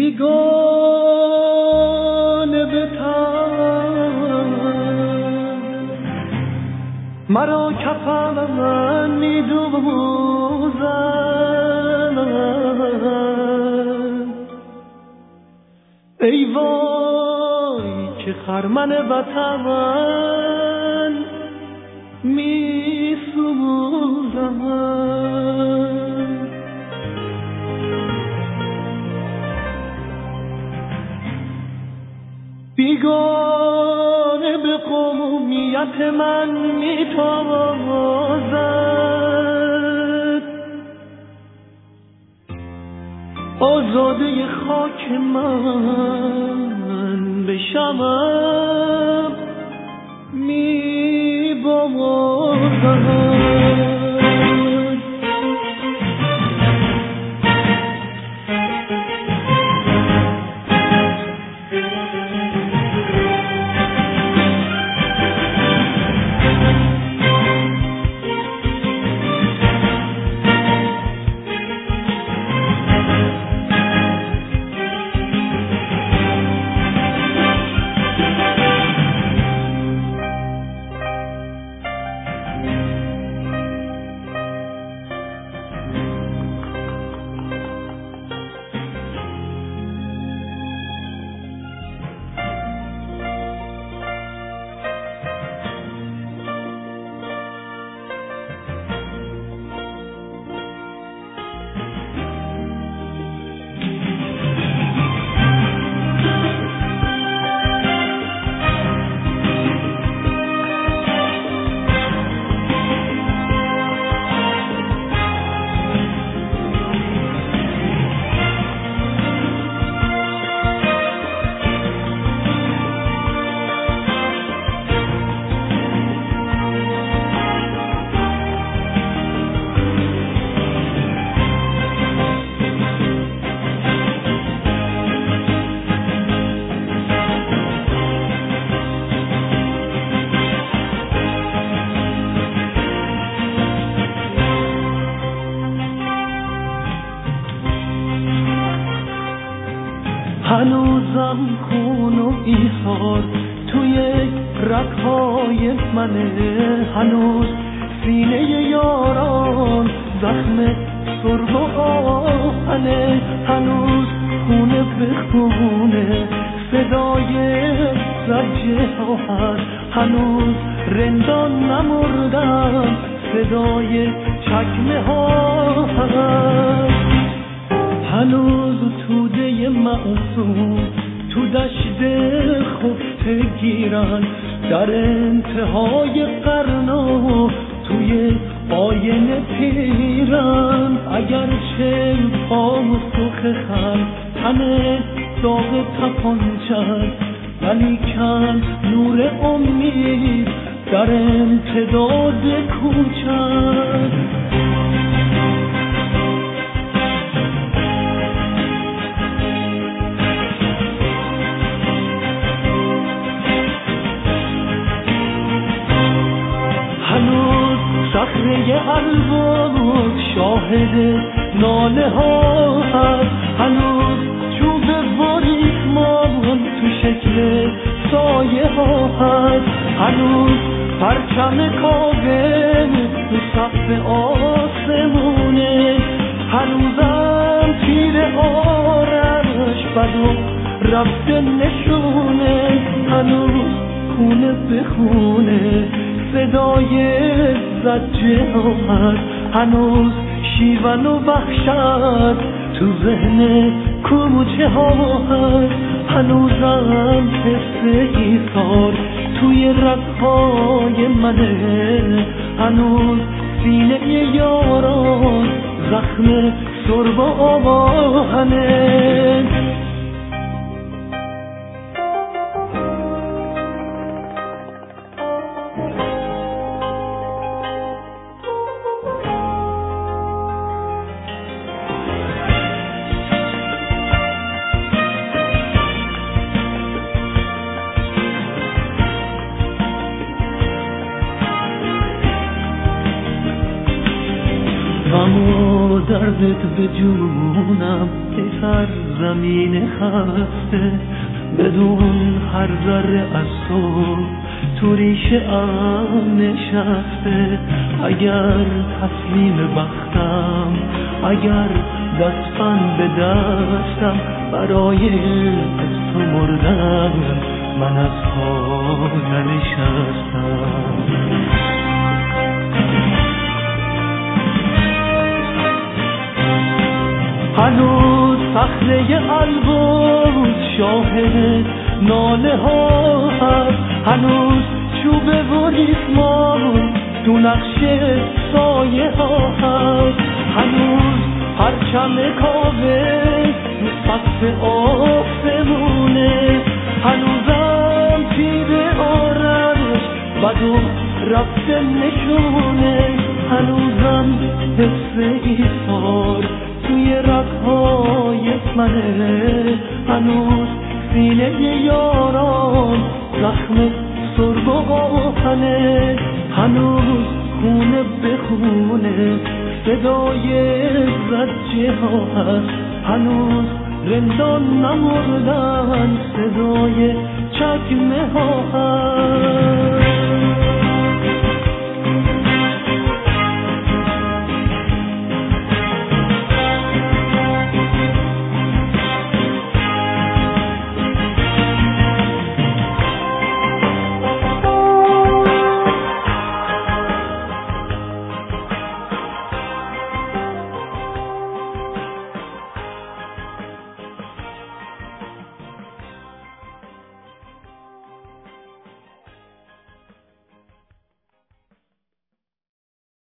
بیگانه به تن مرا کفن می‌دوزد. ای وای که خرمن وطن می‌سوزد. بیگانه به قومیت من میتازد. آزاده خاک من به شمع میبازد. هنوزم خون و ایثار توی رگ‌های منه، هنوز سینه یاران زخم سرب و آهنه، هنوز خونه به خونه صدای زجه ها هست، هنوز رندان نمردن صدای چکمه ها هست، هنوز توده معصوم تو دشت خفته گیرن در انتهای قرنا توی آینه پیرن، اگرچه پاسخ خلق تنه داغ تپانچه ولیکن نور امید در امتداد کوچه. صخره الواق شاهد ناله ها هست، هنوز چوب واریسمان تو شکل سایه ها هست، هنوز پرچم کاوه تو سقف آسمونه، هنوزم تیر آرش بدو رفته نشونه، هنوز خونه به خونه صدای زجه ها هست، هنوز شیون و وحشت تو ذهن کوچه ها هست، هنوزم حس ایثار توی رگ‌های منه، هنوز سینه یاران زخم سرب و آهنه. دردت به جونم ای سرزمین خسته، بدون هر ذره از تو ریشه ام نشسته. اگر تسلیم بختم، اگر دستم به دستم، برای تو مردم، من از پا ننشستم. هنوز صخره البرز شاهد ناله ها هست، هنوز چوبه و ریسمان تو نقشه سایه ها هست، هنوز پرچم کاوه تو سقف آسمونه، هنوزم تیر آرش بدو رفته نشونه، هنوزم حس ایثار توی رگ‌های منه، هنوز سینه یاران زخم سرب و آهنه، هنوز خونه به خونه صدای زجه ها هست، هنوز رندان نمردن صدای چکمه ها هست.